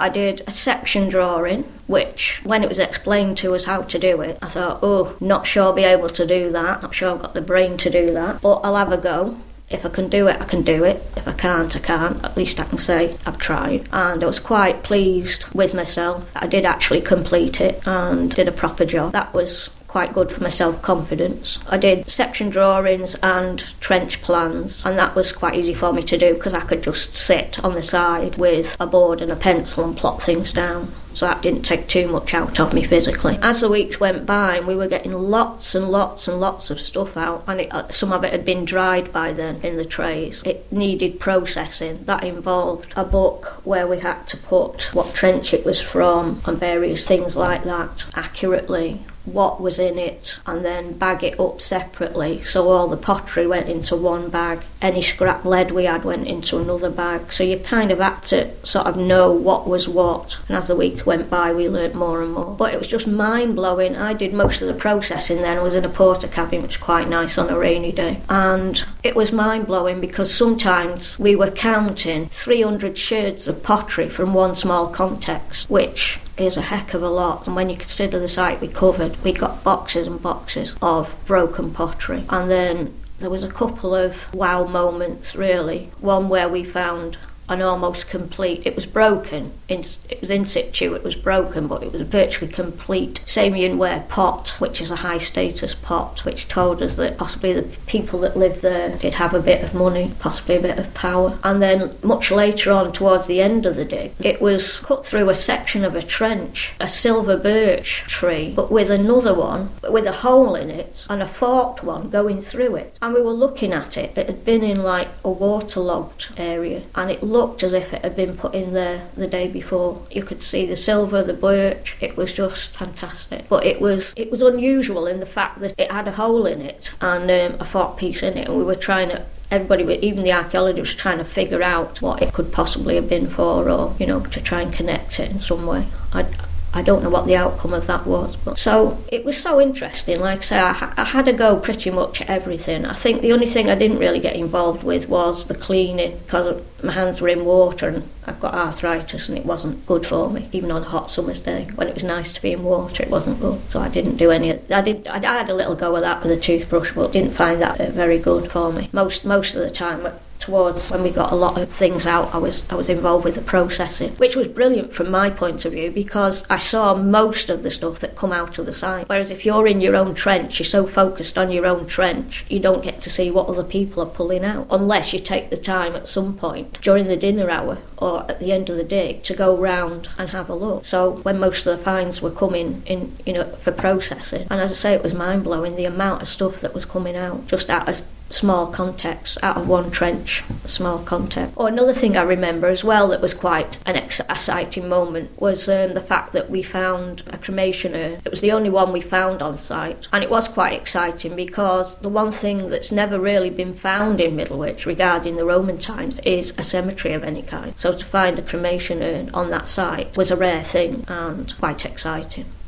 I did a section drawing, which, when it was explained to us how to do it, I thought, oh, not sure I'll be able to do that, not sure I've got the brain to do that, but I'll have a go. If I can do it, I can do it. If I can't, I can't. At least I can say I've tried. And I was quite pleased with myself. I did actually complete it and did a proper job. That was quite good for my self-confidence. I did section drawings and trench plans, and that was quite easy for me to do because I could just sit on the side with a board and a pencil and plot things down. So that didn't take too much out of me physically. As the weeks went by, we were getting lots and lots and lots of stuff out, and some of it had been dried by then in the trays. It needed processing. That involved a book where we had to put what trench it was from and various things like that accurately, what was in it, and then bag it up separately. So all the pottery went into one bag, any scrap lead we had went into another bag. So you kind of had to sort of know what was what. And as the weeks went by, we learnt more and more. But it was just mind-blowing. I did most of the processing then. I was in a porter cabin, which was quite nice on a rainy day. And it was mind-blowing because sometimes we were counting 300 sherds of pottery from one small context, which is a heck of a lot. And when you consider the site we covered, we got boxes and boxes of broken pottery. And then there was a couple of wow moments, really. One where we found an almost complete, it was broken, it was in situ, it was broken, but it was virtually complete Samian-ware pot, which is a high status pot, which told us that possibly the people that lived there did have a bit of money, possibly a bit of power. And then much later on, towards the end of the dig, it was cut through a section of a trench, a silver birch tree, but with another one, with a hole in it, and a forked one going through it. And we were looking at it, it had been in like a waterlogged area, and it looked as if it had been put in there the day before. You could see the silver, the birch. It was just fantastic. But it was unusual in the fact that it had a hole in it and a forked piece in it, and we were trying to, everybody, even the archaeologists, was trying to figure out what it could possibly have been for, or, you know, to try and connect it in some way. I don't know what the outcome of that was. But so it was so interesting. Like I say, I had a go pretty much at everything. I think the only thing I didn't really get involved with was the cleaning, because my hands were in water and I've got arthritis and it wasn't good for me. Even on a hot summer's day, when it was nice to be in water, it wasn't good. So I didn't do any. I had a little go of that with a toothbrush, but didn't find that very good for me. Most of the time, towards when we got a lot of things out, I was involved with the processing, which was brilliant from my point of view because I saw most of the stuff that come out of the site. Whereas if you're in your own trench, you're so focused on your own trench, you don't get to see what other people are pulling out, unless you take the time at some point during the dinner hour or at the end of the dig to go round and have a look. So when most of the finds were coming in, you know, for processing, and as I say, it was mind-blowing the amount of stuff that was coming out just out of small context, out of one trench, small context. Oh, another thing I remember as well that was quite an exciting moment was the fact that we found a cremation urn. It was the only one we found on site, and it was quite exciting because the one thing that's never really been found in Middlewich regarding the Roman times is a cemetery of any kind. So to find a cremation urn on that site was a rare thing and quite exciting.